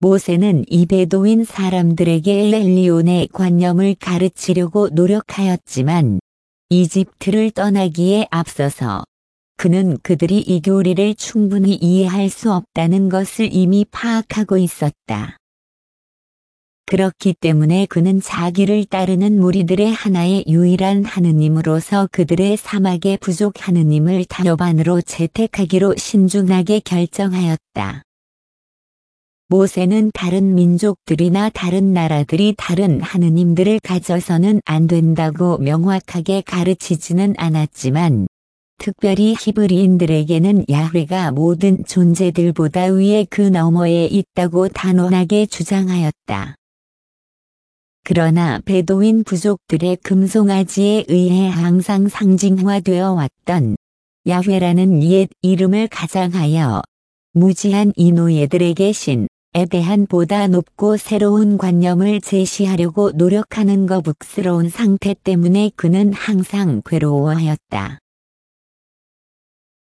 모세는 이 베도인 사람들에게 엘엘리온의 관념을 가르치려고 노력하였지만 이집트를 떠나기에 앞서서 그는 그들이 이 교리를 충분히 이해할 수 없다는 것을 이미 파악하고 있었다. 그렇기 때문에 그는 자기를 따르는 무리들의 하나의 유일한 하느님으로서 그들의 사막의 부족 하느님을 타협안으로 채택하기로 신중하게 결정하였다. 모세는 다른 민족들이나 다른 나라들이 다른 하느님들을 가져서는 안 된다고 명확하게 가르치지는 않았지만 특별히 히브리인들에게는 야훼가 모든 존재들보다 위에 그 너머에 있다고 단호하게 주장하였다. 그러나 베도인 부족들의 금송아지에 의해 항상 상징화되어 왔던 야훼라는 옛 이름을 가장하여 무지한 이 노예들에게 신에 대한 보다 높고 새로운 관념을 제시하려고 노력하는 거북스러운 상태 때문에 그는 항상 괴로워하였다.